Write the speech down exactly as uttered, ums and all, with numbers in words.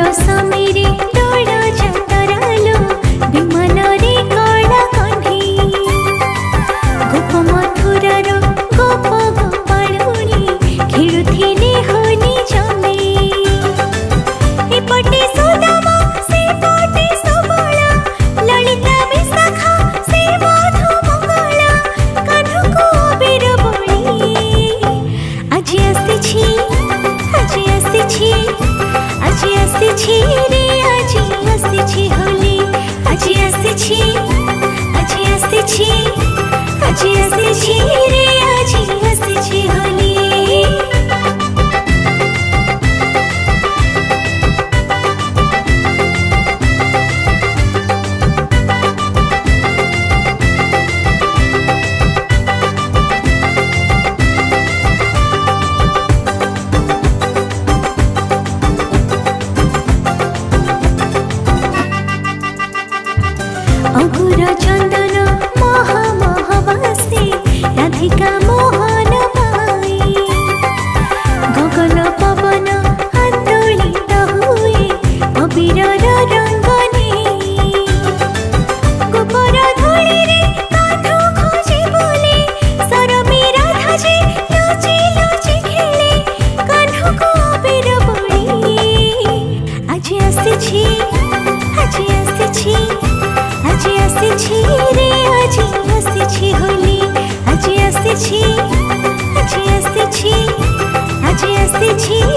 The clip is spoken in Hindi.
समीरे दौड़ जातरालो विमान रे कला कन्ही गोप मथुरार गोप गोपालुणी खेलुथिले होली जमे एपटे सुदामा सेपटे सबला ललिता विशाखा से मधु मंगला कान्हको अबीर बोली आज आसीछि आज आसीछि आज आसीछि रे आज आसीछि होली आज आसीछि आज आसीछि आज आसीछि रे आज आसीछि होली। अंकुर चंदन महा महावासे राधिका मोहन पाई गगन पवन आंदोलित हुए अबीरर रंगने गोपर धूली रे कान्ह खोजे बोले सरमी राधा जे लुचि लुचि खेले कान्ह को अबीर बोली आज आसीछि आज आसीछि आज आसीछि रे आज आसीछि होली आज आसीछि आज आसीछि आज आसीछि